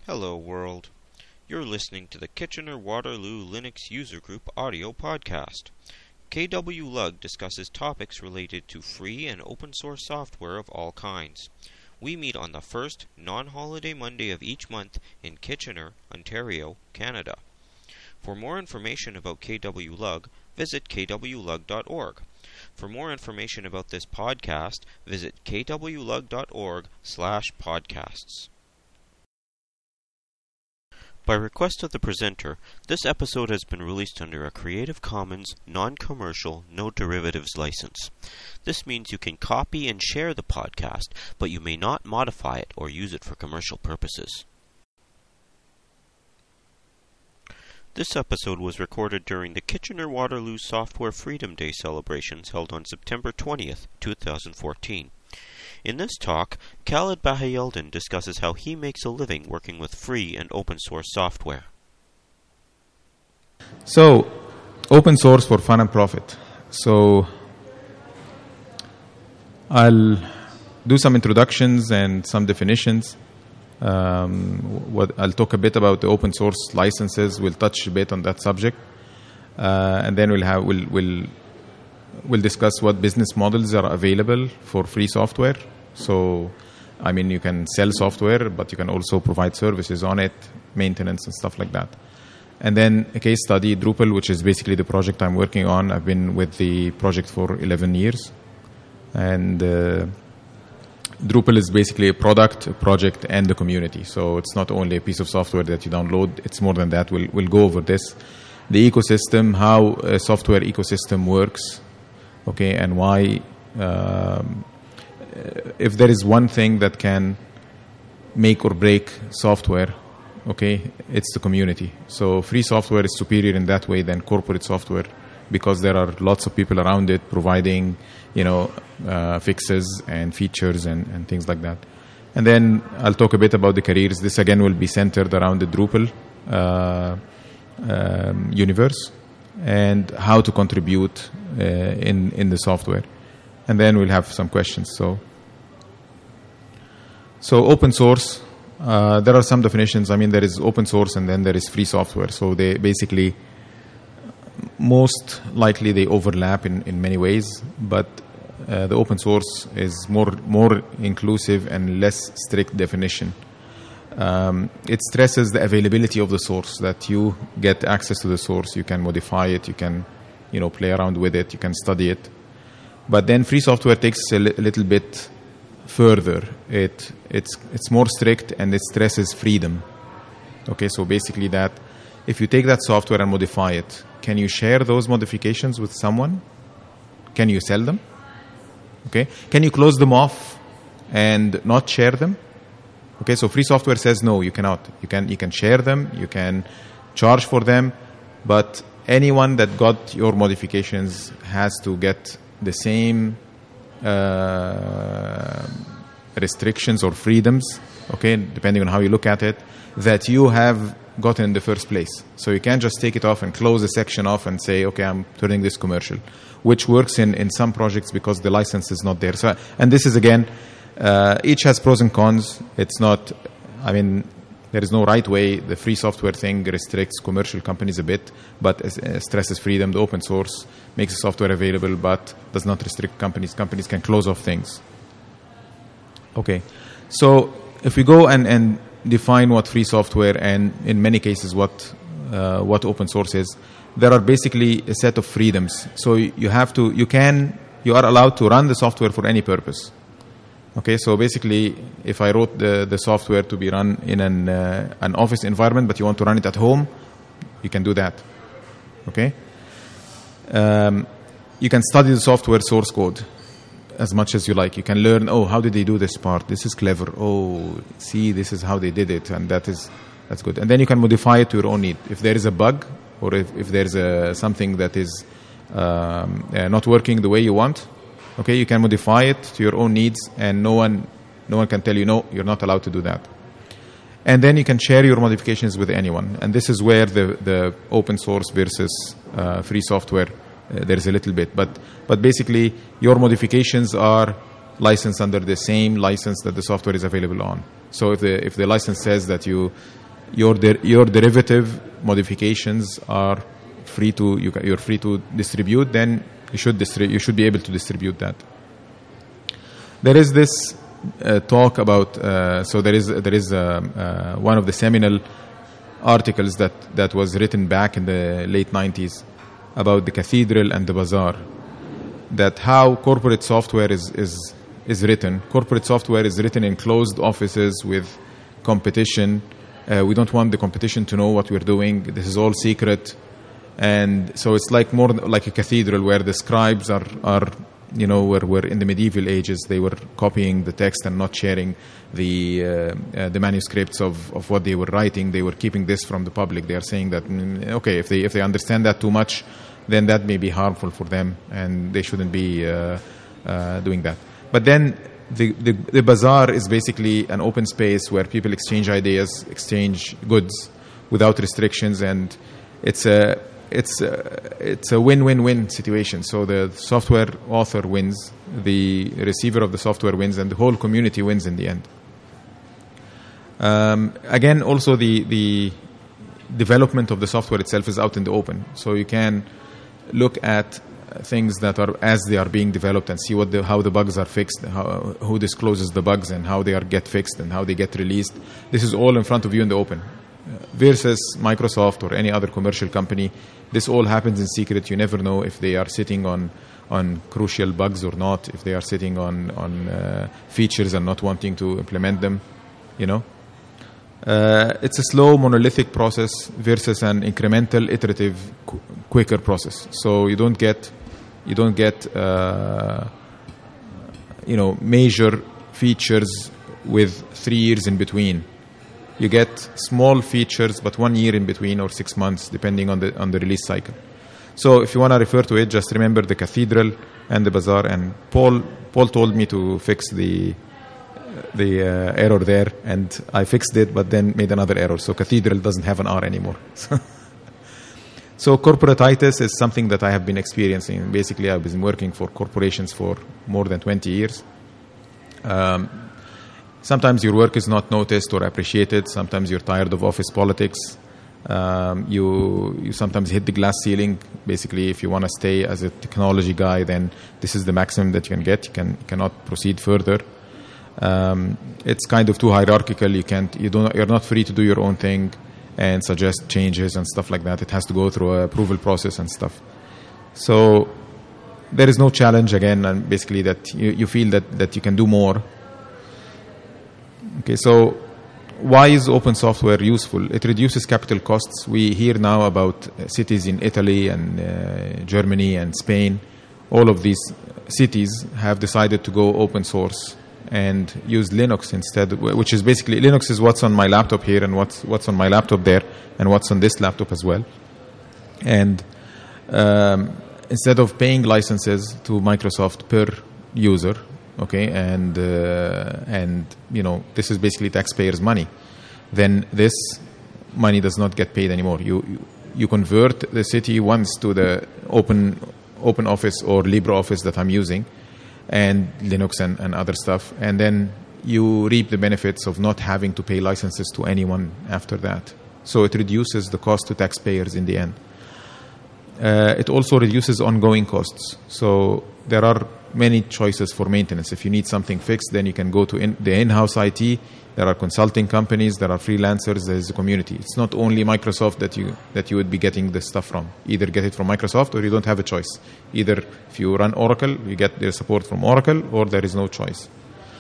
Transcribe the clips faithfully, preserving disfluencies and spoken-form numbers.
Hello world. You're listening to the Kitchener-Waterloo Linux User Group audio podcast. K W Lug discusses topics related to free and open source software of all kinds. We meet on the first non-holiday Monday of each month in Kitchener, Ontario, Canada. For more information about K W Lug, visit k w lug dot org. For more information about this podcast, visit k w lug dot org slash podcasts. By request of the presenter, this episode has been released under a Creative Commons non-commercial, no derivatives license. This means you can copy and share the podcast, but you may not modify it or use it for commercial purposes. This episode was recorded during the Kitchener-Waterloo Software Freedom Day celebrations held on September twentieth, two thousand fourteen. In this talk, Khaled Bahayeldin discusses how he makes a living working with free and open source software. So, open source for fun and profit. So, I'll do some introductions and some definitions. Um, what I'll talk a bit about the open source licenses. We'll touch a bit on that subject, uh, and then we'll have we'll we'll we'll discuss what business models are available for free software. So, I mean, you can sell software, but you can also provide services on it, maintenance and stuff like that. And then a case study, Drupal, which is basically the project I'm working on. I've been with the project for eleven years, and uh, Drupal is basically a product, a project, and a community. So it's not only a piece of software that you download. It's more than that. We'll, we'll go over this. The ecosystem, how a software ecosystem works, okay, and why, um, if there is one thing that can make or break software, okay, it's the community. So free software is superior in that way than corporate software because there are lots of people around it providing, you know, uh, fixes and features and, and things like that. And then I'll talk a bit about the careers. This again will be centered around the Drupal uh, um, universe and how to contribute uh, in in the software. And then we'll have some questions. So, so open source. Uh, there are some definitions. I mean, there is open source and then there is free software. So they basically, most likely they overlap in, in many ways, but uh, the open source is more more inclusive and less strict definition. Um, it stresses the availability of the source, that you get access to the source, you can modify it, you can, you know, play around with it, you can study it. But then free software takes a, li- a little bit further. It it's it's more strict and it stresses freedom. Okay, so basically that if you take that software and modify it, can you share those modifications with someone? Can you sell them? Okay. Can you close them off and not share them? Okay. So free software says no, you cannot. You can you can share them, you can charge for them, but anyone that got your modifications has to get the same uh, restrictions or freedoms, okay, depending on how you look at it, that you have gotten in the first place. So you can't just take it off and close a section off and say, okay, I'm turning this commercial, which works in, in some projects because the license is not there. So, and this is, again, uh, each has pros and cons. It's not, I mean, there is no right way. The free software thing restricts commercial companies a bit, but uh, stresses freedom. The open source makes the software available, but does not restrict companies. Companies can close off things. Okay. So if we go and, and define what free software and in many cases what uh, what open source is, there are basically a set of freedoms. So you have to, you can, you are allowed to run the software for any purpose. Okay, so basically, if I wrote the, the software to be run in an uh, an office environment, but you want to run it at home, you can do that. Okay, um, you can study the software source code as much as you like. You can learn, oh, how did they do this part? This is clever. Oh, see, this is how they did it, and that is that's good. And then you can modify it to your own need. If there is a bug, or if, if there's a, something that is um, uh, not working the way you want, okay, you can modify it to your own needs, and no one no one can tell you, no, you're not allowed to do that. And then you can share your modifications with anyone. And this is where the, the open source versus uh, free software, uh, there is a little bit. But but basically, your modifications are license under the same license that the software is available on. So if the if the license says that you your der- your derivative modifications are free to you ca- you're free to distribute, then you should distri- you should be able to distribute that. There is this uh, talk about uh, so there is there is uh, uh, one of the seminal articles that that was written back in the late nineties about the cathedral and the bazaar, that how corporate software is is is written. Corporate software is written in closed offices with competition. Uh, we don't want the competition to know what we're doing. This is all secret. And so it's like more like a cathedral where the scribes are, are you know, were, were in the medieval ages. They were copying the text and not sharing the uh, uh, the manuscripts of, of what they were writing. They were keeping this from the public. They are saying that, mm, okay, if they if they understand that too much, then that may be harmful for them, and they shouldn't be uh, uh, doing that. But then the, the the bazaar is basically an open space where people exchange ideas, exchange goods without restrictions, and it's a it's a, it's a win-win-win situation. So the software author wins, the receiver of the software wins, and the whole community wins in the end. Um, again, also the the development of the software itself is out in the open, so you can look at things that are as they are being developed and see what the, how the bugs are fixed, how, who discloses the bugs and how they are get fixed and how they get released. This is all in front of you in the open. Uh, versus Microsoft or any other commercial company, this all happens in secret. You never know if they are sitting on on crucial bugs or not, if they are sitting on on uh, features and not wanting to implement them, you know. Uh, it's a slow monolithic process versus an incremental iterative qu- quicker process. So you don't get you don't get uh, you know major features with three years in between. You get small features but one year in between or six months depending on the on the release cycle. So if you want to refer to it, just remember the cathedral and the bazaar. And Paul Paul told me to fix the the uh, error there, and I fixed it, but then made another error. So cathedral doesn't have an R anymore. So corporatitis is something that I have been experiencing. Basically, I've been working for corporations for more than twenty years. Um, sometimes your work is not noticed or appreciated. Sometimes you're tired of office politics. Um, you you sometimes hit the glass ceiling. Basically, if you want to stay as a technology guy, then this is the maximum that you can get. You can you cannot proceed further. Um, it's kind of too hierarchical. You can't, you don't, you're not free to do your own thing and suggest changes and stuff like that. It has to go through a approval process and stuff. So there is no challenge again, and basically that you, you feel that, that you can do more. Okay, so why is open software useful? It reduces capital costs. We hear now about cities in Italy and uh, Germany and Spain. All of these cities have decided to go open source and use Linux instead, which is basically, Linux is what's on my laptop here and what's what's on my laptop there and what's on this laptop as well. And um, instead of paying licenses to Microsoft per user, okay, and uh, and you know this is basically taxpayers' money, then this money does not get paid anymore. You you, you convert the city once to the open open office or LibreOffice that I'm using, and Linux and, and other stuff, and then you reap the benefits of not having to pay licenses to anyone after that. So it reduces the cost to taxpayers in the end. Uh, it also reduces ongoing costs. So there are many choices for maintenance. If you need something fixed, then you can go to in, the in-house I T. There are consulting companies, there are freelancers, there is a community. It's not only Microsoft that you that you would be getting this stuff from. Either get it from Microsoft or you don't have a choice. Either if you run Oracle, you get their support from Oracle, or there is no choice.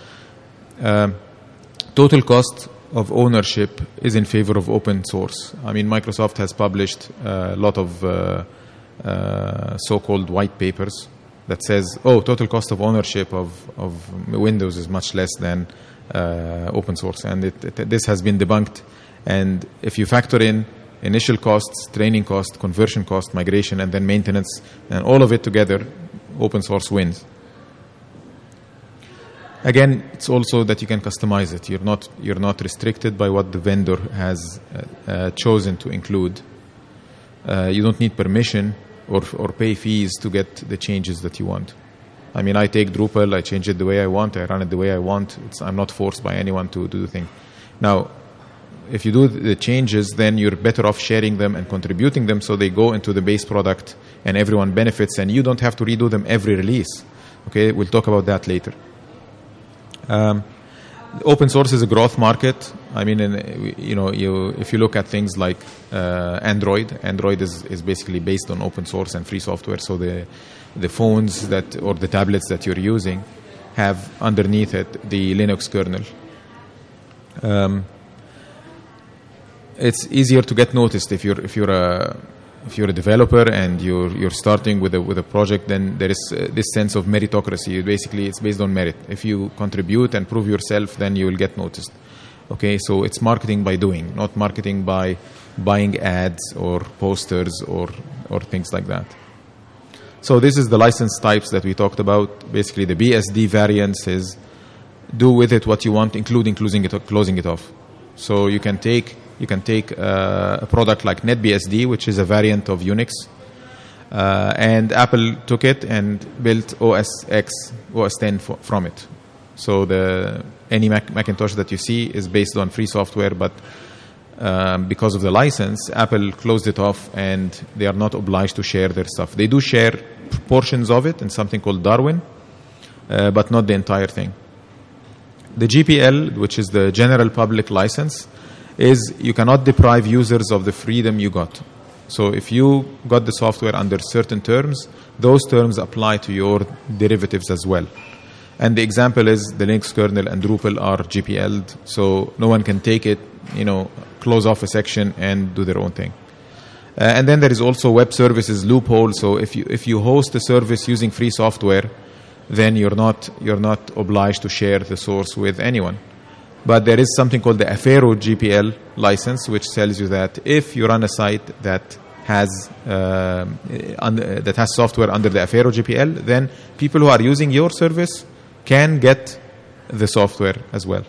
Um, total cost of ownership is in favor of open source. I mean, Microsoft has published a lot of uh, uh, so-called white papers that says, oh, total cost of ownership of, of Windows is much less than uh, open source. And it, it, this has been debunked. And if you factor in initial costs, training cost, conversion cost, migration, and then maintenance, and all of it together, open source wins. Again, it's also that you can customize it. You're not you're not restricted by what the vendor has uh, uh, chosen to include. Uh, you don't need permission or or pay fees to get the changes that you want. I mean, I take Drupal, I change it the way I want, I run it the way I want. It's, I'm not forced by anyone to, to do the thing. Now, if you do the changes, then you're better off sharing them and contributing them so they go into the base product and everyone benefits, and you don't have to redo them every release. Okay, we'll talk about that later. Um, open source is a growth market. I mean, in, you know, you, if you look at things like uh, Android, Android is, is basically based on open source and free software. So the the phones that or the tablets that you're using have underneath it the Linux kernel. Um, it's easier to get noticed if you're if you're a if you're a developer and you're you're starting with a with a project. Then there is uh, this sense of meritocracy. Basically, it's based on merit. If you contribute and prove yourself, then you will get noticed. Okay, so it's marketing by doing, not marketing by buying ads or posters or or things like that. So this is the license types that we talked about. Basically, the B S D variance is do with it what you want, including closing it closing it off. So you can take you can take uh, a product like NetBSD, which is a variant of Unix, uh, and Apple took it and built O S X, O S ten for, from it. So the any Mac, Macintosh that you see is based on free software, but um, because of the license, Apple closed it off, and they are not obliged to share their stuff. They do share portions of it in something called Darwin, uh, but not the entire thing. The G P L, which is the general public license, is you cannot deprive users of the freedom you got. So if you got the software under certain terms, those terms apply to your derivatives as well. And the example is the Linux kernel and Drupal are G P L'd, so no one can take it, you know, close off a section and do their own thing. Uh, and then there is also web services loophole. So if you if you host a service using free software, then you're not you're not obliged to share the source with anyone. But there is something called the Affero G P L license, which tells you that if you run a site that has uh, un- that has software under the Affero G P L, then people who are using your service can get the software as well.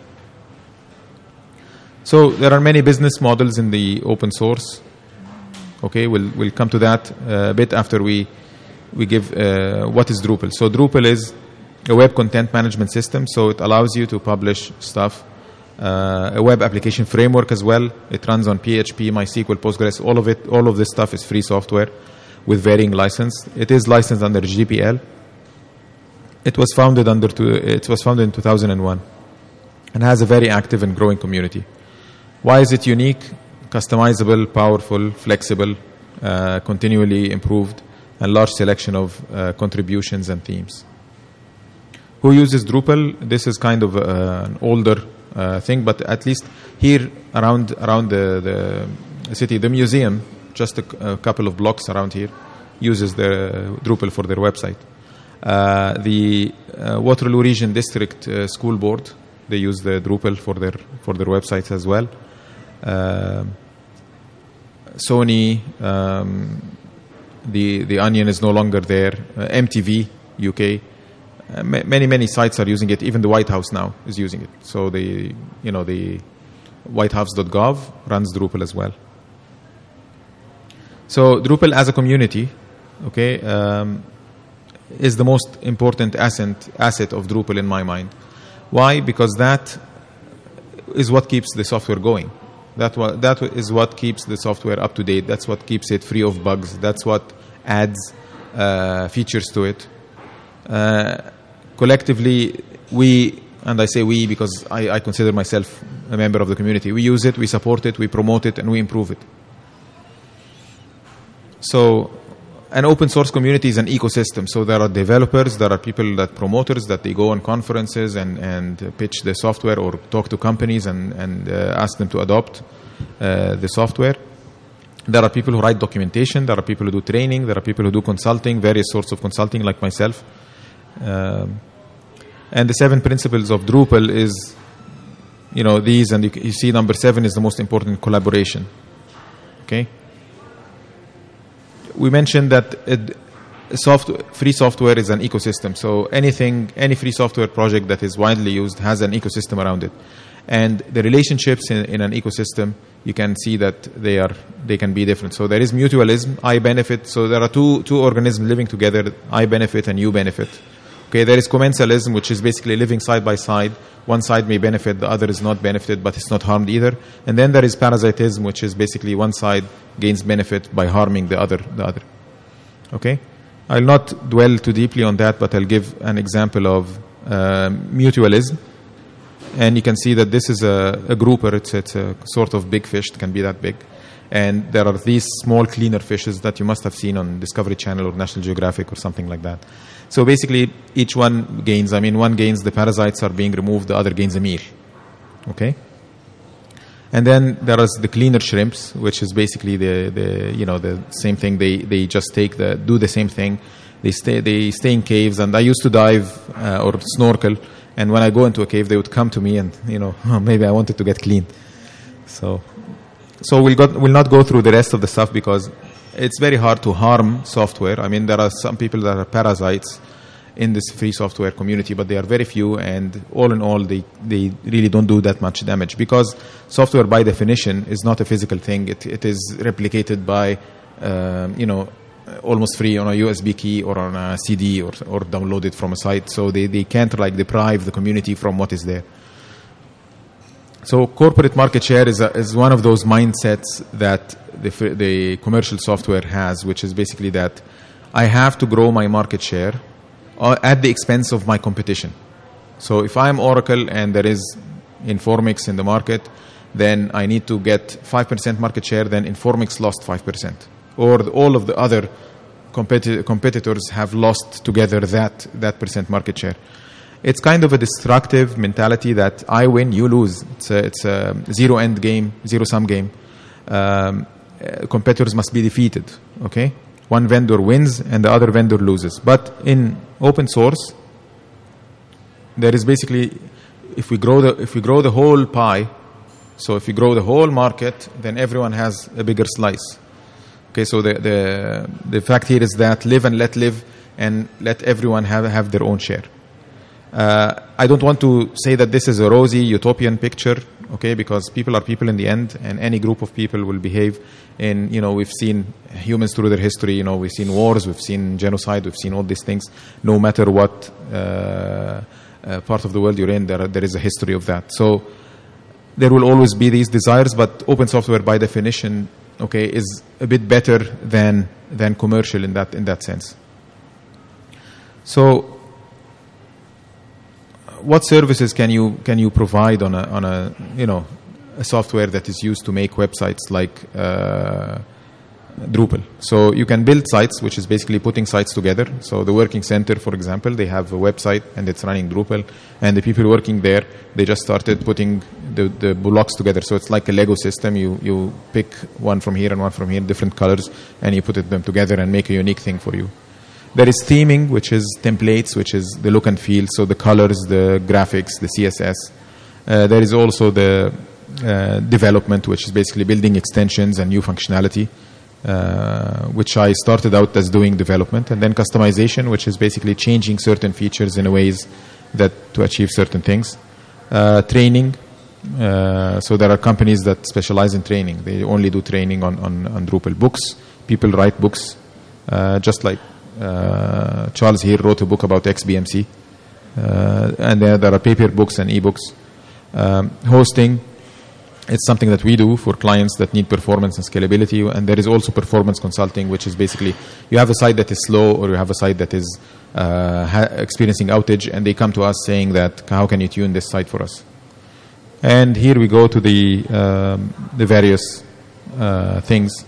So there are many business models in the open source. Okay, we'll we'll come to that a bit after we we give uh, what is Drupal. So Drupal is a web content management system. So it allows you to publish stuff. Uh, a web application framework as well. It runs on P H P, MySQL, Postgres. All of it, all of this stuff is free software with varying license. It is licensed under G P L. It was founded under two, it was founded in two thousand one and has a very active and growing community. Why is it unique? Customizable, powerful, flexible, uh, continually improved, and large selection of uh, contributions and themes. Who uses Drupal? This is kind of uh, an older uh, thing, but at least here around around the, the city, the museum, just a, a couple of blocks around here, uses the Drupal for their website. Uh, the uh, Waterloo Region District uh, School Board, they use the Drupal for their for their websites as well. Uh, Sony, um, the the Onion is no longer there. Uh, M T V U K, uh, ma- many many sites are using it. Even the White House now is using it. So the you know the whitehouse dot gov runs Drupal as well. So Drupal as a community, okay, um, is the most important asset asset of Drupal in my mind. Why? Because that is what keeps the software going. That wa- that is what keeps the software up to date. That's what keeps it free of bugs. That's what adds uh, features to it. Uh, collectively, we, and I say we because I, I consider myself a member of the community, we use it, we support it, we promote it, and we improve it. So an open source community is an ecosystem. So there are developers, there are people that promoters that they go on conferences and, and pitch the software or talk to companies and, and uh, ask them to adopt uh, the software. There are people who write documentation. There are people who do training. There are people who do consulting, various sorts of consulting like myself. Um, and the seven principles of Drupal is, you know, these, and you, you see number seven is the most important, collaboration. Okay? We mentioned that it, soft, free software is an ecosystem. So anything, any free software project that is widely used has an ecosystem around it. And the relationships in, in an ecosystem, you can see that they are they can be different. So there is mutualism, I benefit. So there are two two organisms living together, I benefit and you benefit. Okay, there is commensalism, which is basically living side by side. One side may benefit, the other is not benefited, but it's not harmed either. And then there is parasitism, which is basically one side gains benefit by harming the other. The other. Okay, I'll not dwell too deeply on that, but I'll give an example of uh, mutualism. And you can see that this is a, a grouper. It's, it's a sort of big fish. It can be that big. And there are these small cleaner fishes that you must have seen on Discovery Channel or National Geographic or something like that. So basically, each one gains. I mean, one gains the parasites are being removed, the other gains a meal. Okay? And then there is the cleaner shrimps, which is basically the, the you know the same thing. They they just take the do the same thing. They stay they stay in caves. And I used to dive uh, or snorkel. And when I go into a cave, they would come to me and, you know, oh, maybe I wanted to get clean. So, so we'll, got, we'll not go through the rest of the stuff because it's very hard to harm software. I mean, there are some people that are parasites in this free software community, but they are very few. And all in all, they, they really don't do that much damage because software, by definition, is not a physical thing. It, it is replicated by, um, you know, almost free on a U S B key or on a C D or, or downloaded from a site. So they, they can't like deprive the community from what is there. So corporate market share is, a, is one of those mindsets that the, the commercial software has, which is basically that I have to grow my market share at the expense of my competition. So if I'm Oracle and there is Informix in the market, then I need to get five percent market share, then Informix lost five percent. Or the, all of the other competi- competitors have lost together that, that percent market share. It's kind of a destructive mentality that I win, you lose. It's a, it's a zero-end game, zero-sum game. Um, uh, competitors must be defeated, okay? One vendor wins and the other vendor loses. But in open source, there is basically, if we grow the, if we grow the whole pie, so if we grow the whole market, then everyone has a bigger slice. Okay, so the, the the fact here is that live and let live and let everyone have, have their own share. Uh, I don't want to say that this is a rosy utopian picture, okay, because people are people in the end, and any group of people will behave in, you know, we've seen humans through their history, you know, we've seen wars, we've seen genocide, we've seen all these things. No matter what uh, uh, part of the world you're in, there, there is a history of that. So there will always be these desires, but open software by definition, okay, is a bit better than than commercial in that in that sense. So, what services can you can you provide on a on a you know a software that is used to make websites like uh, Drupal? So you can build sites, which is basically putting sites together. So the Working Center, for example, they have a website and it's running Drupal, and the people working there, they just started putting the, the blocks together. So it's like a Lego system. You you pick one from here and one from here, different colors, and you put it, them together and make a unique thing for you. There is theming, which is templates, which is the look and feel, so the colors, the graphics, the C S S. Uh, there is also the uh, development, which is basically building extensions and new functionality. Uh, which I started out as doing development, and then customization, which is basically changing certain features in a ways that to achieve certain things. Uh, training, uh, so there are companies that specialize in training. They only do training on, on, on Drupal. Books, people write books, uh, just like uh, Charles here wrote a book about X B M C. Uh, and there, there are paper books and ebooks. Um, hosting, it's something that we do for clients that need performance and scalability. And there is also performance consulting, which is basically you have a site that is slow or you have a site that is uh, ha- experiencing outage, and they come to us saying that, how can you tune this site for us? And here we go to the um, the various uh, things.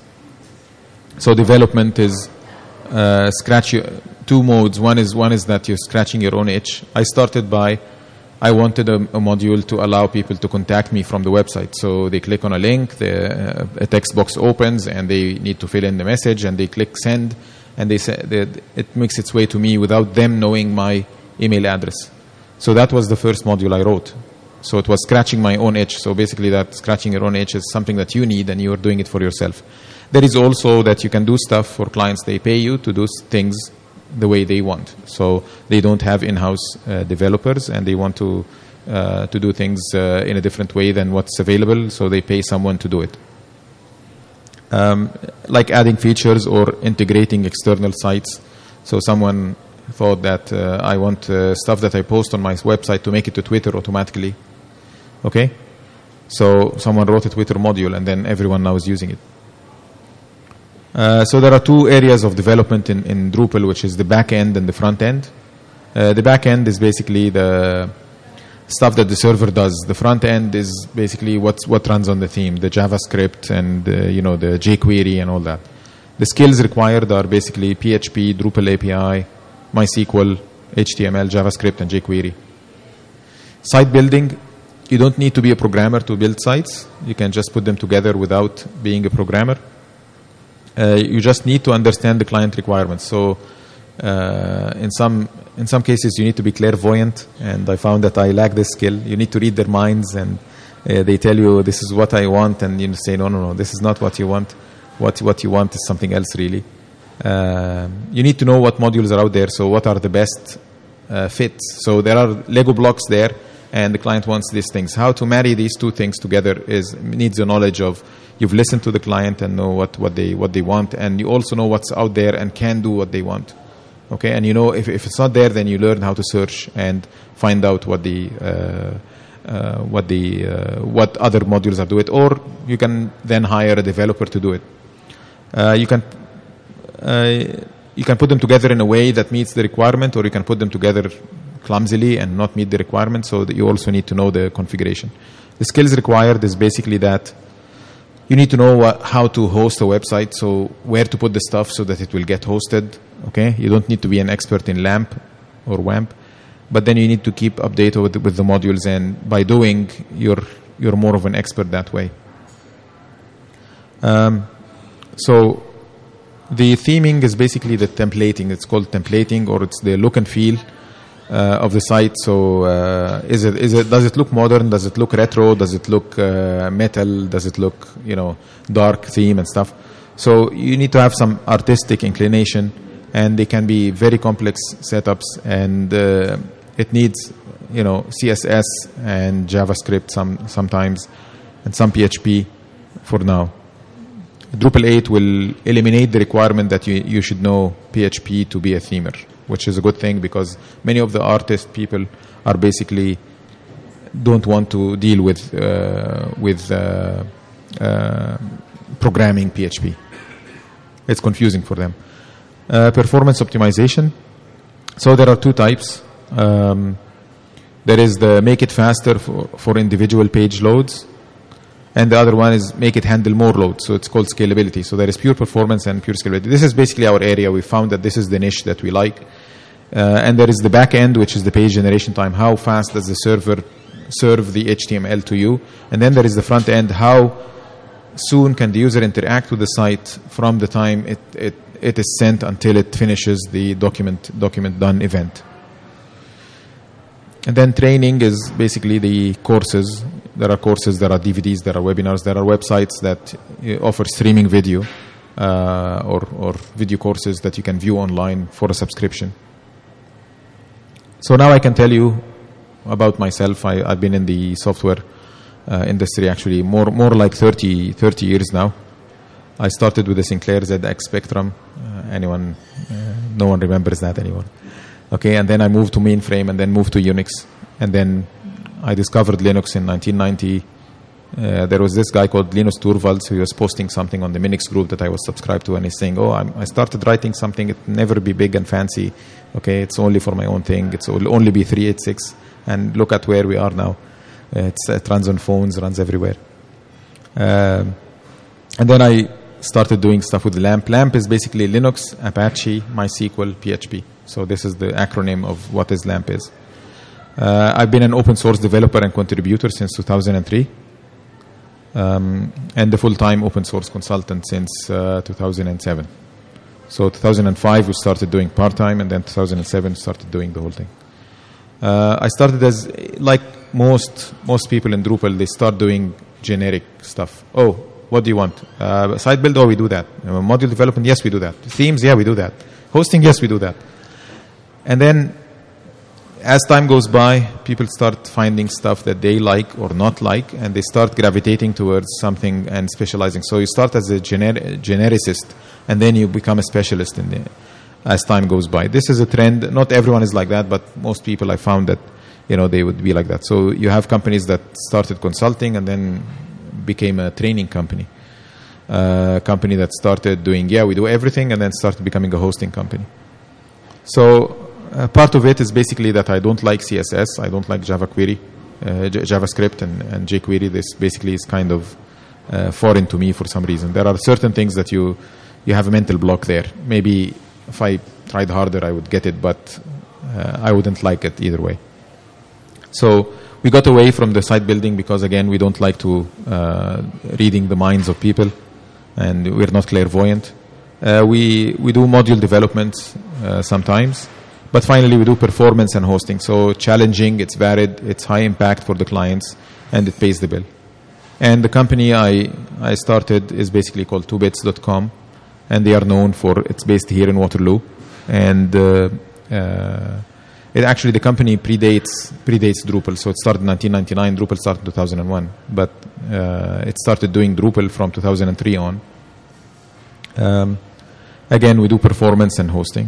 So development is uh, scratch your, two modes. One is one is that you're scratching your own itch. I started by I wanted a, a module to allow people to contact me from the website. So they click on a link, the, uh, a text box opens, and they need to fill in the message, and they click send, and they say they, it makes its way to me without them knowing my email address. So that was the first module I wrote. So it was scratching my own itch. So basically that scratching your own itch is something that you need, and you're doing it for yourself. There is also that you can do stuff for clients. They pay you to do things the way they want. So they don't have in-house uh, developers, and they want to uh, to do things uh, in a different way than what's available, so they pay someone to do it. Um, like adding features or integrating external sites. So someone thought that uh, I want uh, stuff that I post on my website to make it to Twitter automatically. Okay? So someone wrote a Twitter module, and then everyone now is using it. Uh, so there are two areas of development in, in Drupal, which is the back end and the front end. Uh, the back end is basically the stuff that the server does. The front end is basically what's, what runs on the theme, the JavaScript and uh, you know the jQuery and all that. The skills required are basically P H P, Drupal A P I, MySQL, H T M L, JavaScript, and jQuery. Site building, you don't need to be a programmer to build sites. You can just put them together without being a programmer. Uh, you just need to understand the client requirements. So uh, in some in some cases you need to be clairvoyant, and I found that I lack this skill. You need to read their minds, and uh, they tell you this is what I want, and you say no, no, no, this is not what you want. What what you want is something else, really. Uh, you need to know what modules are out there. So what are the best uh, fits? So there are Lego blocks there, and the client wants these things. How to marry these two things together is needs the knowledge of you've listened to the client and know what, what they what they want, and you also know what's out there and can do what they want. Okay, and you know if if it's not there, then you learn how to search and find out what the uh, uh, what the uh, what other modules are doing it, or you can then hire a developer to do it. Uh, you can uh, you can put them together in a way that meets the requirement, or you can put them together clumsily and not meet the requirement. So that you also need to know the configuration. The skills required is basically that you need to know what, how to host a website, so where to put the stuff so that it will get hosted. Okay, you don't need to be an expert in LAMP or WAMP, but then you need to keep updated with, with the modules, and by doing, you're you're more of an expert that way. Um, so the theming is basically the templating. It's called templating, or it's the look and feel uh, of the site. So uh, is it is it does it look modern? Does it look retro? Does it look uh, metal? Does it look you know dark theme and stuff? So you need to have some artistic inclination, and they can be very complex setups, and uh, it needs you know C S S and JavaScript some sometimes, and some P H P for now. Drupal eight will eliminate the requirement that you, you should know P H P to be a themer, which is a good thing, because many of the artist people are basically don't want to deal with uh, with uh, uh, programming P H P. It's confusing for them. Uh, performance optimization. So there are two types. Um, there is the make it faster for, for individual page loads, and the other one is make it handle more loads. So it's called scalability. So there is pure performance and pure scalability. This is basically our area. We found that this is the niche that we like. Uh, and there is the back end, which is the page generation time. How fast does the server serve the H T M L to you? And then there is the front end. How soon can the user interact with the site from the time it, it, it is sent until it finishes the document, document done event? And then training is basically the courses. There are courses, there are D V Ds, there are webinars, there are websites that offer streaming video uh, or, or video courses that you can view online for a subscription. So now I can tell you about myself. I, I've been in the software uh, industry actually more more like thirty, thirty years now. I started with the Sinclair Z X Spectrum. Uh, anyone? Uh, no one remembers that anymore. Okay, and then I moved to mainframe, and then moved to Unix, and then I discovered Linux in nineteen ninety. Uh, there was this guy called Linus Torvalds who was posting something on the Minix group that I was subscribed to, and he's saying, oh, I'm, I started writing something, it will never be big and fancy. Okay, it's only for my own thing. It will only be three eighty-six, and look at where we are now. Uh, it's, it runs on phones, runs everywhere. Um, and then I started doing stuff with LAMP. LAMP is basically Linux, Apache, MySQL, P H P. So this is the acronym of what is LAMP is. Uh, I've been an open source developer and contributor since two thousand three, um, and a full-time open source consultant since uh, two thousand seven. So two thousand five we started doing part-time, and then two thousand seven started doing the whole thing. Uh, I started as, like most most people in Drupal, they start doing generic stuff. Oh, what do you want? Uh, site build? Oh, we do that. Uh, module development? Yes, we do that. Themes? Yeah, we do that. Hosting? Yes, we do that. And then as time goes by, people start finding stuff that they like or not like, and they start gravitating towards something and specializing. So you start as a gener- genericist, and then you become a specialist in the. as time goes by. This is a trend. Not everyone is like that, but most people I found that, you know, they would be like that. So you have companies that started consulting and then became a training company. A uh, company that started doing, yeah, we do everything, and then started becoming a hosting company. So uh, part of it is basically that I don't like C S S. I don't like Java query, uh, J- JavaScript and, and jQuery. This basically is kind of uh, foreign to me for some reason. There are certain things that you, you have a mental block there. Maybe if I tried harder, I would get it, but uh, I wouldn't like it either way. So we got away from the site building because, again, we don't like to uh, reading the minds of people, and we're not clairvoyant. Uh, we we do module development uh, sometimes, but finally we do performance and hosting. So challenging, it's varied, it's high impact for the clients, and it pays the bill. And the company I I started is basically called two bits dot com, and they are known for, it's based here in Waterloo, and uh, uh, it actually, the company predates predates Drupal. So it started in nineteen ninety-nine, Drupal started in two thousand one, but uh, it started doing Drupal from two thousand three on. Um, again, we do performance and hosting.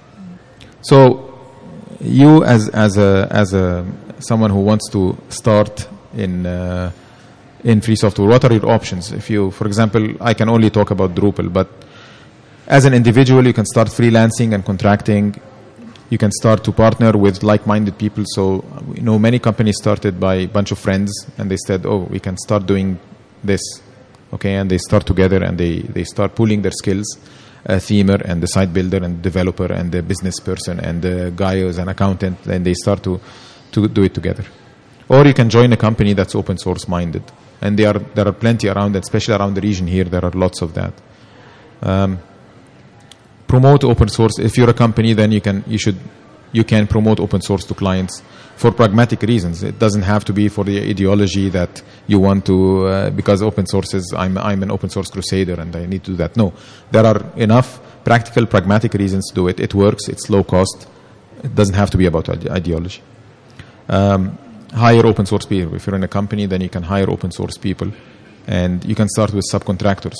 So you as as a as a someone who wants to start in uh, in free software, what are your options? If you, for example, I can only talk about Drupal, but as an individual, you can start freelancing and contracting. You can start to partner with like-minded people. So, you know, many companies started by a bunch of friends, and they said, oh, we can start doing this, okay? And they start together, and they, they start pooling their skills, a themer and the site builder and developer and the business person and the guy who's an accountant, and they start to, to do it together. Or you can join a company that's open source minded. And there are, there are plenty around, especially around the region here, there are lots of that. Um, Promote open source. If you're a company, then you can you should you can promote open source to clients for pragmatic reasons. It doesn't have to be for the ideology that you want to uh, because open source is I'm I'm an open source crusader and I need to do that. No, there are enough practical, pragmatic reasons to do it. It works. It's low cost. It doesn't have to be about ideology. Um, hire open source people. If you're in a company, then you can hire open source people, and you can start with subcontractors.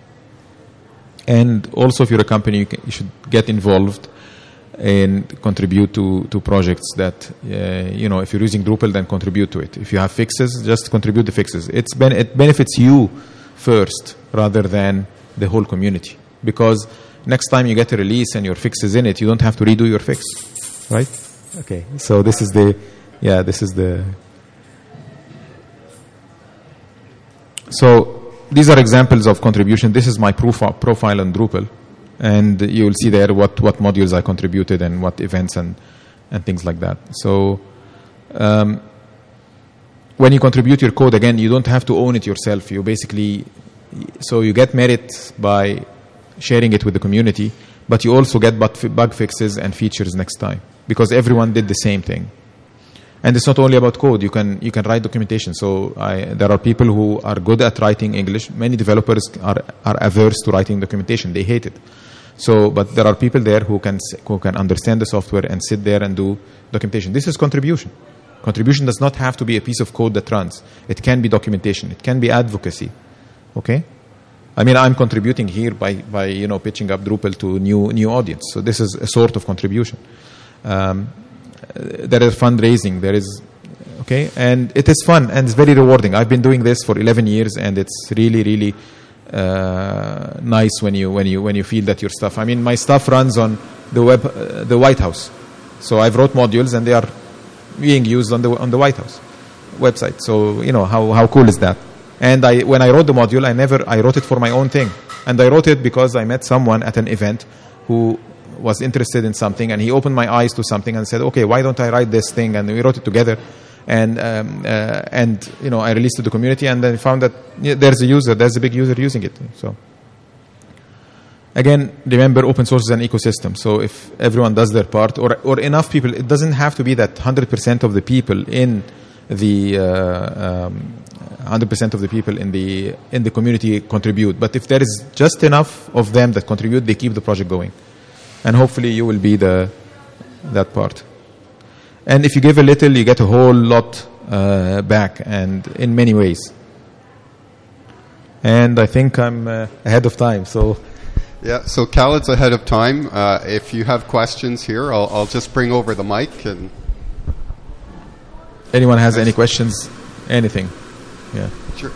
And also, if you're a company, you, can, you should get involved and contribute to, to projects that, uh, you know, if you're using Drupal, then contribute to it. If you have fixes, just contribute the fixes. It's ben- it benefits you first rather than the whole community. Because next time you get a release and your fix is in it, you don't have to redo your fix, right? Okay, so this is the, yeah, this is the, so, these are examples of contribution. This is my profi- profile on Drupal, and you will see there what, what modules I contributed and what events and, and things like that. So um, when you contribute your code, again, you don't have to own it yourself. You basically, so you get merit by sharing it with the community, but you also get bug fixes and features next time because everyone did the same thing. And it's not only about code. You can you can write documentation. So I, there are people who are good at writing English. Many developers are are averse to writing documentation. They hate it. So, but there are people there who can who can understand the software and sit there and do documentation. This is contribution. Contribution does not have to be a piece of code that runs. It can be documentation. It can be advocacy. Okay. I mean, I'm contributing here by by you know pitching up Drupal to new new audience. So this is a sort of contribution. Um, There is fundraising. There is, okay, and it is fun and it's very rewarding. I've been doing this for eleven years, and it's really, really uh, nice when you when you when you feel that your stuff. I mean, my stuff runs on the web, uh, the White House. So I've wrote modules, and they are being used on the on the White House website. So you know how how cool is that? And I when I wrote the module, I never I wrote it for my own thing, and I wrote it because I met someone at an event who was interested in something, and he opened my eyes to something and said, okay, why don't I write this thing? And we wrote it together, and um, uh, and you know I released it to the community, and then found that yeah, there's a user, there's a big user using it. So again, remember, open source is an ecosystem. So if everyone does their part, or or enough people, it doesn't have to be that one hundred percent of the people in the uh, um, one hundred percent of the people in the in the community contribute. But if there is just enough of them that contribute, they keep the project going. And hopefully you will be the that part. And if you give a little, you get a whole lot uh, back, and in many ways. And I think I'm uh, ahead of time, so Yeah, so Khaled's ahead of time. Uh, if you have questions here, I'll, I'll just bring over the mic. And anyone has any questions? Anything? Yeah. Sure.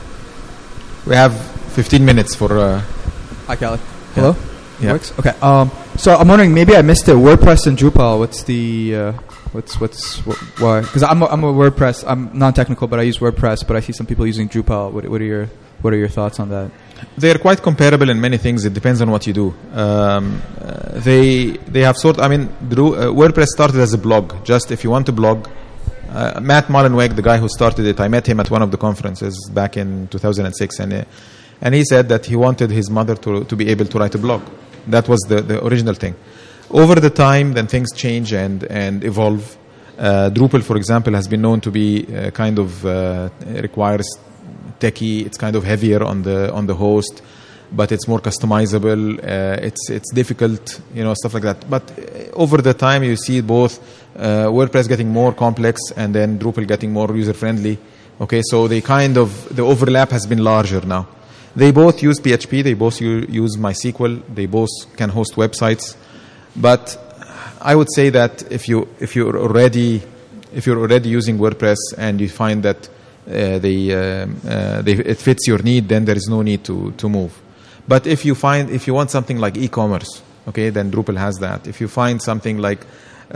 We have fifteen minutes for... Uh, Hi, Khaled. Hello? Yeah. Works? Okay. Um, so I'm wondering, maybe I missed it. WordPress and Drupal, what's the... Uh, what's... what's wh- why? Because I'm, a- I'm a WordPress... I'm non-technical, but I use WordPress, but I see some people using Drupal. What, what are your... What are your thoughts on that? They're quite comparable in many things. It depends on what you do. Um, uh, they they have sort. I mean, Dru- uh, WordPress started as a blog. Just if you want to blog, uh, Matt Mullenweg, the guy who started it, I met him at one of the conferences back in two thousand six, and uh, and he said that he wanted his mother to to be able to write a blog. That was the, the original thing. Over the time, then things change and and evolve. Uh, Drupal, for example, has been known to be uh, kind of uh, requires techie. It's kind of heavier on the on the host, but it's more customizable. Uh, it's it's difficult, you know, stuff like that. But uh, over the time, you see both uh, WordPress getting more complex and then Drupal getting more user friendly. Okay, so they kind of the overlap has been larger now. They both use P H P. They both u- use MySQL. They both can host websites. But I would say that if you if you're already if you're already using WordPress and you find that uh, they, uh, uh, they it fits your need, then there is no need to to move. But if you find if you want something like e-commerce, okay, then Drupal has that. If you find something like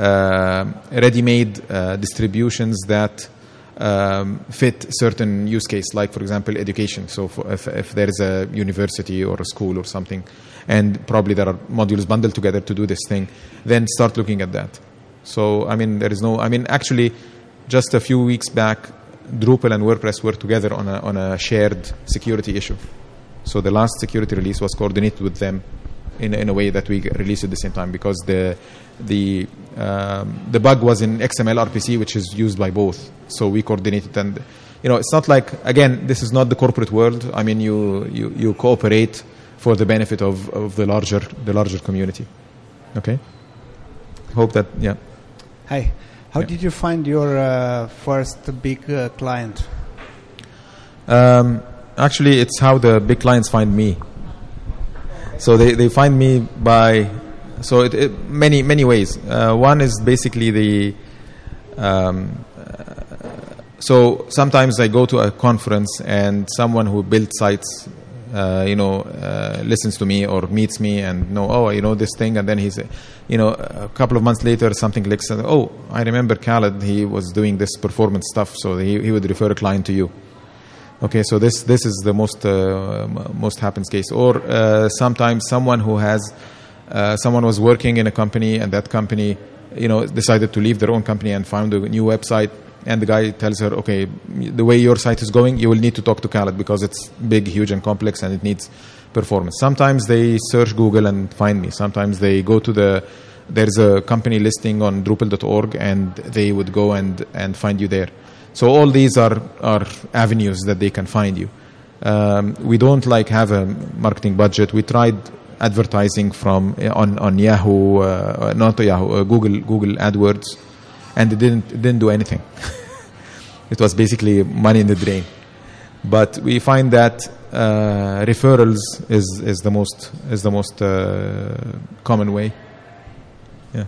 uh, ready-made uh, distributions that um, fit certain use case, like for example education. So for if if there is a university or a school or something, and probably there are modules bundled together to do this thing, then start looking at that. So, I mean, there is no, I mean, actually, just a few weeks back, Drupal and WordPress were together on a, on a shared security issue. So the last security release was coordinated with them in, in a way that we released at the same time, because the the um, the bug was in X M L R P C, which is used by both. So we coordinated, and, you know, it's not like, again, this is not the corporate world. I mean, you, you, you cooperate for the benefit of, of the larger the larger community. Okay? Hope that, yeah. Hi. How Yeah. did you find your uh, first big uh, client? Um, actually, it's how the big clients find me. So they, they find me by, so it, it, many many ways. Uh, one is basically the, um, uh, so sometimes I go to a conference and someone who built sites, uh, you know, uh, listens to me or meets me and know, oh, you know this thing, and then he's, you know, a couple of months later something clicks, and, oh, I remember Khaled, he was doing this performance stuff, so he, he would refer a client to you. Okay, so this this is the most uh, most happens case. Or uh, sometimes someone who has uh, someone was working in a company, and that company, you know, decided to leave their own company and found a new website, and the guy tells her, okay, the way your site is going, you will need to talk to Khaled because it's big, huge, and complex, and it needs performance. Sometimes they search Google and find me. Sometimes they go to the there's a company listing on Drupal dot org, and they would go and and find you there. So all these are, are avenues that they can find you. Um, we don't like have a marketing budget. We tried advertising from on on Yahoo, uh, not Yahoo, uh, Google Google AdWords, and it didn't it didn't do anything. It was basically money in the drain. But we find that uh, referrals is is the most is the most uh, common way. Yeah.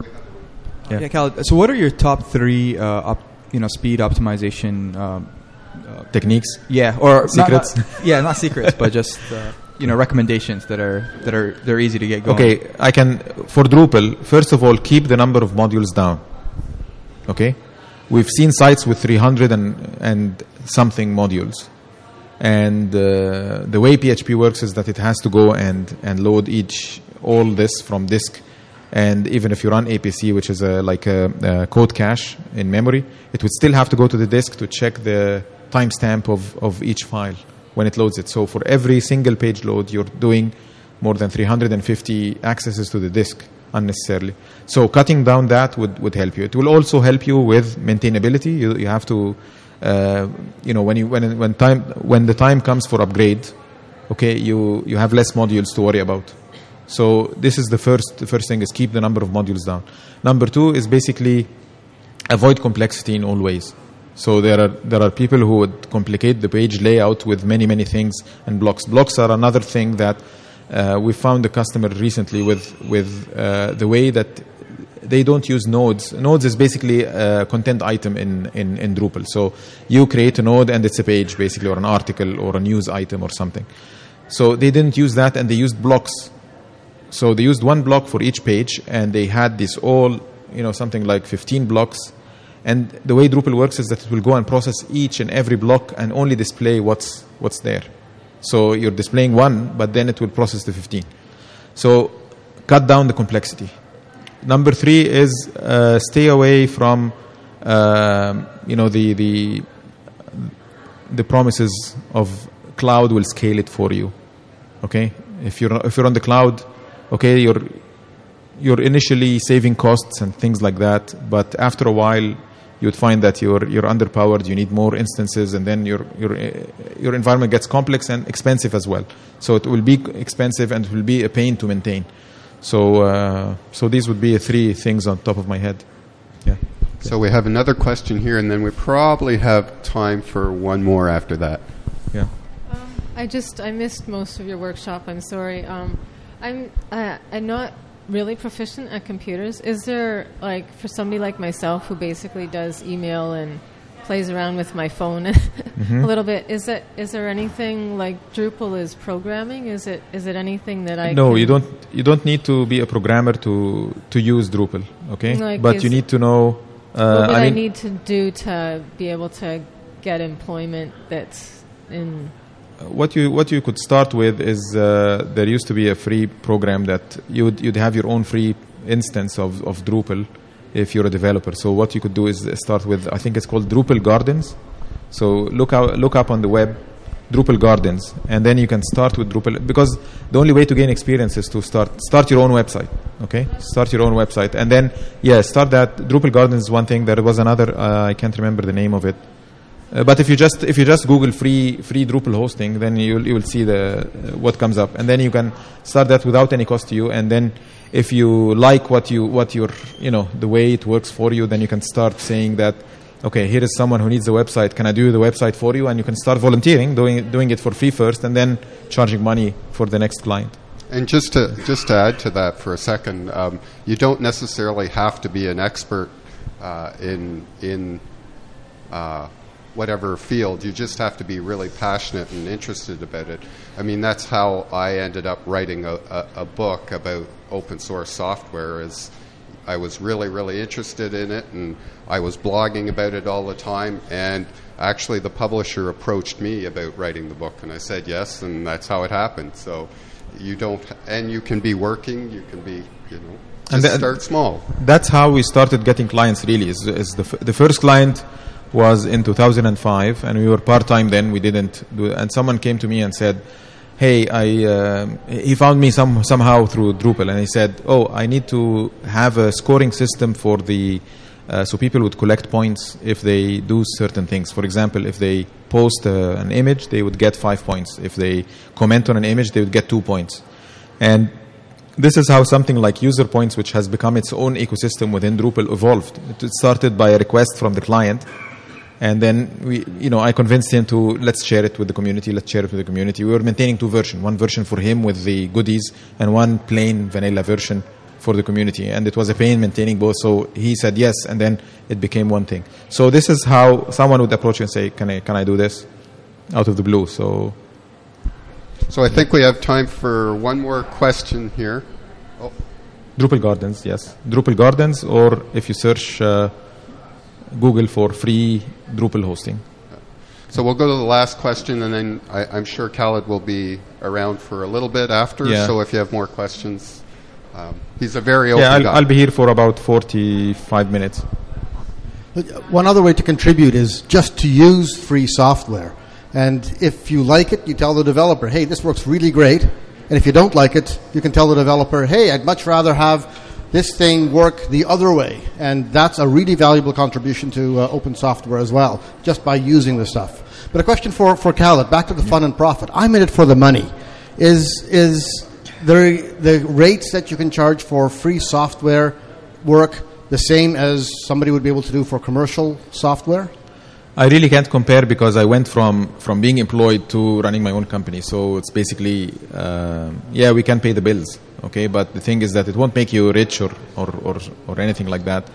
Yeah, yeah Khaled, so what are your top three uh, up you know, speed optimization um, uh, techniques? Yeah, or secrets? Not, not, yeah, not secrets, but just uh, you know, recommendations that are that are they're easy to get going. Okay, I can for Drupal. First of all, keep the number of modules down. Okay, we've seen sites with three hundred and and something modules, and uh, the way P H P works is that it has to go and and load each all this from disk. And even if you run A P C, which is a, like a, a code cache in memory, it would still have to go to the disk to check the timestamp of, of each file when it loads it. So for every single page load, you're doing more than three hundred fifty accesses to the disk unnecessarily. So cutting down that would, would help you. It will also help you with maintainability. You, you have to, uh, you know, when you when when time when the time comes for upgrade, okay, you you have less modules to worry about. So this is the first the first thing is keep the number of modules down. Number two is basically avoid complexity in all ways. So there are there are people who would complicate the page layout with many many things and blocks. Blocks are another thing that uh, we found a customer recently with with uh, the way that they don't use nodes. Nodes is basically a content item in, in, in Drupal. So you create a node and it's a page basically, or an article or a news item or something. So they didn't use that, and they used blocks. So they used one block for each page, and they had this all, you know, something like fifteen blocks. And the way Drupal works is that it will go and process each and every block and only display what's what's there. So you're displaying one, but then it will process the fifteen. So cut down the complexity. Number three is uh, stay away from, uh, you know, the the the promises of cloud will scale it for you. Okay, if you're if you're on the cloud, okay, you're you're initially saving costs and things like that, but after a while, you would find that you're you're underpowered. You need more instances, and then your your your environment gets complex and expensive as well. So it will be expensive and it will be a pain to maintain. So uh, so these would be three things on top of my head. Yeah. So we have another question here, and then we probably have time for one more after that. Yeah. Um, I just I missed most of your workshop. I'm sorry. Um, I'm uh, I'm not really proficient at computers. Is there, like, for somebody like myself who basically does email and plays around with my phone mm-hmm. a little bit, is that is there anything like Drupal is programming? Is it is it anything that I no can you don't you don't need to be a programmer to to use Drupal, okay? Like, but you need to know uh, what would I, I, mean, need to do to be able to get employment that's in what you what you could start with is uh, there used to be a free program that you'd you'd have your own free instance of, of Drupal if you're a developer. So what you could do is start with, I think it's called Drupal Gardens. So look out, look up on the web Drupal Gardens, and then you can start with Drupal, because the only way to gain experience is to start start your own website. Okay, start your own website, and then yeah, start that. Drupal Gardens is one thing. There was another, uh, I can't remember the name of it. Uh, but if you just if you just Google free free Drupal hosting, then you you will see the uh, what comes up, and then you can start that without any cost to you. And then if you like what you what your you know the way it works for you, then you can start saying that, okay, here is someone who needs a website. Can I do the website for you? And you can start volunteering, doing doing it for free first, and then charging money for the next client. And just to just to add to that for a second, um, you don't necessarily have to be an expert uh, in in. Uh, whatever field. You just have to be really passionate and interested about it. I mean, that's how I ended up writing a, a, a book about open source software. Is I was really, really interested in it, and I was blogging about it all the time, and actually the publisher approached me about writing the book, and I said yes, and that's how it happened. So you don't, and you can be working, you can be, you know, just and that, start small. That's how we started getting clients, really. Is, is the, f- the first client was in two thousand five, and we were part-time then. We didn't do it. And someone came to me and said, hey, I uh, he found me some somehow through Drupal, and he said, oh, I need to have a scoring system for the uh, so people would collect points if they do certain things. For example, if they post uh, an image, they would get five points. If they comment on an image, they would get two points. And this is how something like user points, which has become its own ecosystem within Drupal, evolved. It started by a request from the client. And then we, you know, I convinced him to let's share it with the community. Let's share it with the community. We were maintaining two versions: one version for him with the goodies, and one plain vanilla version for the community. And it was a pain maintaining both. So he said yes, and then it became one thing. So this is how someone would approach you and say, "Can I, can I do this?" out of the blue. So, so I think we have time for one more question here. Oh. Drupal Gardens, yes, Drupal Gardens, or if you search. Uh, Google for free Drupal hosting. So we'll go to the last question, and then I, I'm sure Khaled will be around for a little bit after. Yeah. So if you have more questions, um, he's a very open yeah, I'll, guy. I'll be here for about forty-five minutes. One other way to contribute is just to use free software. And if you like it, you tell the developer, hey, this works really great. And if you don't like it, you can tell the developer, hey, I'd much rather have this thing work the other way. And that's a really valuable contribution to uh, open software as well, just by using the stuff. But a question for, for Khaled, back to the fun and profit. I'm in it for the money. Is is the, the rates that you can charge for free software work the same as somebody would be able to do for commercial software? I really can't compare because I went from, from being employed to running my own company. So it's basically, uh, yeah, we can pay the bills, okay? But the thing is that it won't make you rich or, or, or, or anything like that.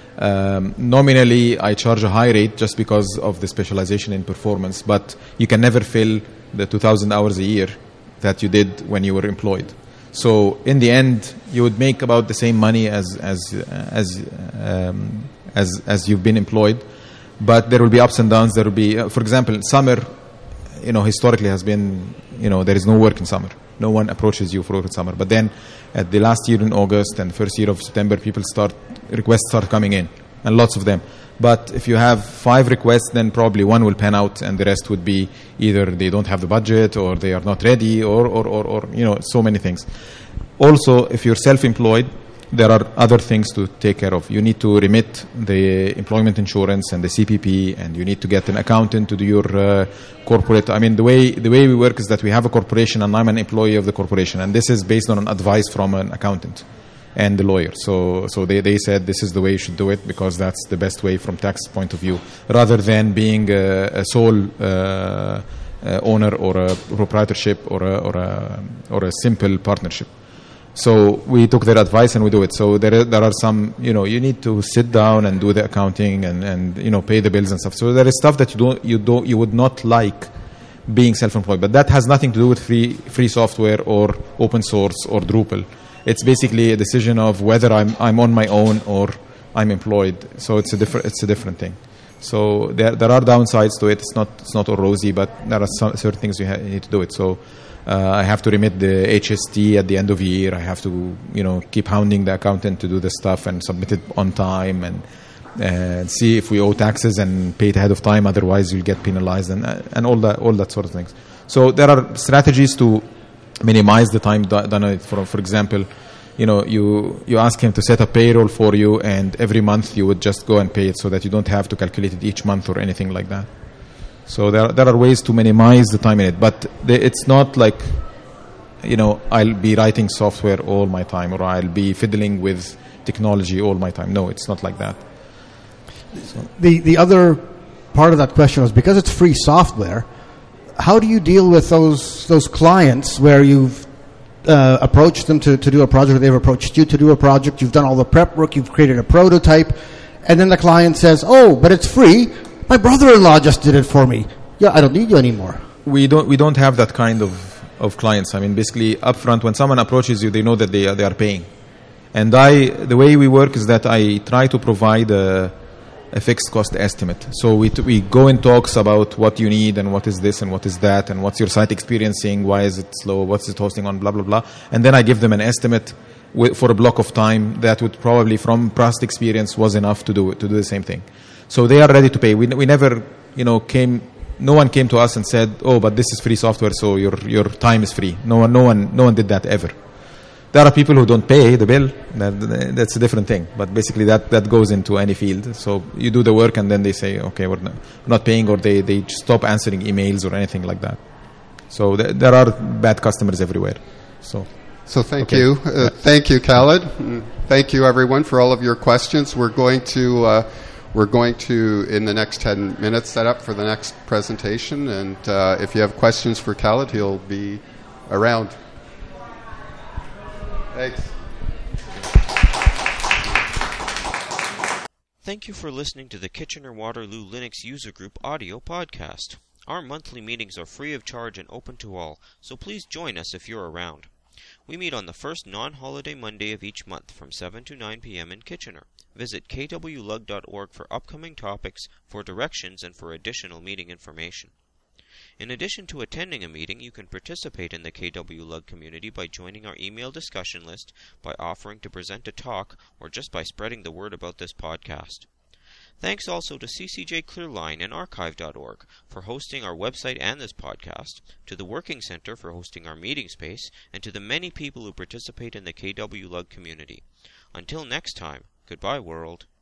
Um, nominally, I charge a high rate just because of the specialization in performance, but you can never fill the two thousand hours a year that you did when you were employed. So in the end, you would make about the same money as as as um, as as you've been employed, but there will be ups and downs. There will be, uh, for example, summer, you know, historically has been, you know, there is no work in summer. No one approaches you for work in summer. But then, at the last year in August and the first year of September, people start requests start coming in, and lots of them. But if you have five requests, then probably one will pan out, and the rest would be either they don't have the budget, or they are not ready, or, or, or, or you know, so many things. Also, if you're self-employed, there are other things to take care of. You need to remit the employment insurance and the C P P, and you need to get an accountant to do your uh, corporate. I mean, the way the way we work is that we have a corporation, and I'm an employee of the corporation, and this is based on an advice from an accountant and the lawyer. So so they, they said this is the way you should do it because that's the best way from tax point of view, rather than being a, a sole uh, uh, owner or a proprietorship or a, or a or a simple partnership. So we took their advice and we do it. So there there are some, you know, you need to sit down and do the accounting and, and you know, pay the bills and stuff. So there is stuff that you don't you don't you would not like being self-employed, but that has nothing to do with free free software or open source or Drupal. It's basically a decision of whether I'm I'm on my own or I'm employed. So it's a different it's a different thing. So there there are downsides to it. It's not it's not all rosy, but there are some certain things you, ha- you need to do it. So uh, I have to remit the H S T at the end of the year. I have to, you know, keep hounding the accountant to do the stuff and submit it on time and and see if we owe taxes and pay it ahead of time. Otherwise, you'll get penalized and and all that all that sort of things. So there are strategies to minimize the time done on it. For for example, you know, you you ask him to set a payroll for you, and every month you would just go and pay it, so that you don't have to calculate it each month or anything like that. So there there are ways to minimize the time in it, but the, it's not like, you know, I'll be writing software all my time, or I'll be fiddling with technology all my time. No, it's not like that. So. The the other part of that question was, because it's free software, how do you deal with those those clients where you've uh, approached them to, to do a project, or they've approached you to do a project, you've done all the prep work, you've created a prototype, and then the client says, oh, but it's free, my brother-in-law just did it for me. Yeah, I don't need you anymore. We don't we don't have that kind of, of clients. I mean, basically, upfront, when someone approaches you, they know that they are, they are paying. And I, the way we work is that I try to provide a, a fixed cost estimate. So we t- we go in talks about what you need and what is this and what is that and what's your site experiencing, why is it slow, what's it hosting on, blah, blah, blah. And then I give them an estimate w- for a block of time that would probably, from past experience, was enough to do to do the same thing. So they are ready to pay. We we never, you know, came. No one came to us and said, "Oh, but this is free software, so your your time is free." No one, no one, no one did that ever. There are people who don't pay the bill. That, that's a different thing. But basically, that, that goes into any field. So you do the work, and then they say, "Okay, we're not, we're not paying," or they they stop answering emails or anything like that. So th- there are bad customers everywhere. So. So thank okay. you, uh, thank you, Khaled. Thank you, everyone, for all of your questions. We're going to. Uh, We're going to, in the next ten minutes, set up for the next presentation. And uh, if you have questions for Khaled, he'll be around. Thanks. Thank you for listening to the Kitchener-Waterloo Linux User Group audio podcast. Our monthly meetings are free of charge and open to all, so please join us if you're around. We meet on the first non-holiday Monday of each month from seven to nine p.m. in Kitchener. Visit k w lug dot org for upcoming topics, for directions, and for additional meeting information. In addition to attending a meeting, you can participate in the K W Lug community by joining our email discussion list, by offering to present a talk, or just by spreading the word about this podcast. Thanks also to C C J Clearline and archive dot org for hosting our website and this podcast, to the Working Center for hosting our meeting space, and to the many people who participate in the K W Lug community. Until next time, goodbye, world.